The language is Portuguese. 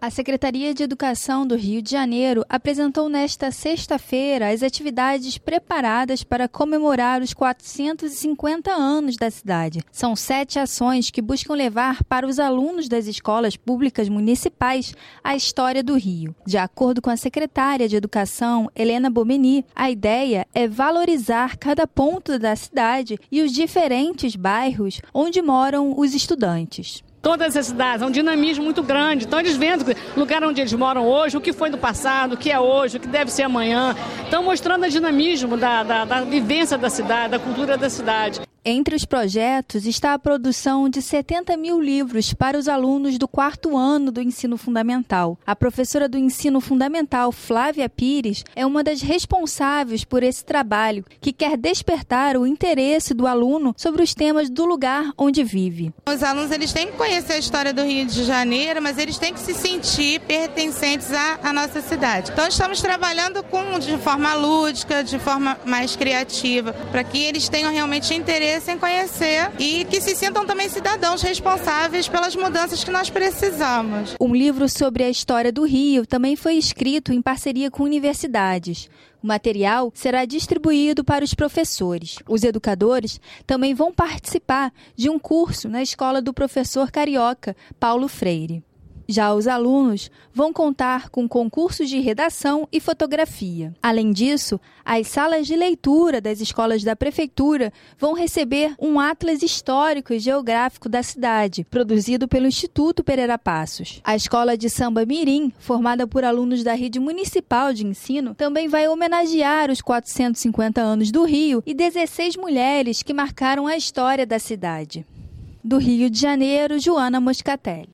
A Secretaria de Educação do Rio de Janeiro apresentou nesta sexta-feira as atividades preparadas para comemorar os 450 anos da cidade. São 7 ações que buscam levar para os alunos das escolas públicas municipais a história do Rio. De acordo com a secretária de Educação, Helena Bomeni, a ideia é valorizar cada ponto da cidade e os diferentes bairros onde moram os estudantes. Todas as cidades, é um dinamismo muito grande. Então eles vendo o lugar onde eles moram hoje, o que foi no passado, o que é hoje, o que deve ser amanhã. Então mostrando o dinamismo da vivência da cidade, da cultura da cidade. Entre os projetos está a produção de 70 mil livros para os alunos do 4º ano do ensino fundamental. A professora do ensino fundamental, Flávia Pires, é uma das responsáveis por esse trabalho, que quer despertar o interesse do aluno sobre os temas do lugar onde vive. Os alunos eles têm que conhecer a história do Rio de Janeiro, mas eles têm que se sentir pertencentes à nossa cidade. Então estamos trabalhando de forma lúdica, de forma mais criativa, para que eles tenham realmente interesse em conhecer e que se sintam também cidadãos responsáveis pelas mudanças que nós precisamos. Um livro sobre a história do Rio também foi escrito em parceria com universidades. O material será distribuído para os professores. Os educadores também vão participar de um curso na escola do professor carioca Paulo Freire. Já os alunos vão contar com concursos de redação e fotografia. Além disso, as salas de leitura das escolas da prefeitura vão receber um atlas histórico e geográfico da cidade, produzido pelo Instituto Pereira Passos. A escola de samba Mirim, formada por alunos da rede municipal de ensino, também vai homenagear os 450 anos do Rio e 16 mulheres que marcaram a história da cidade. Do Rio de Janeiro, Joana Moscatelli.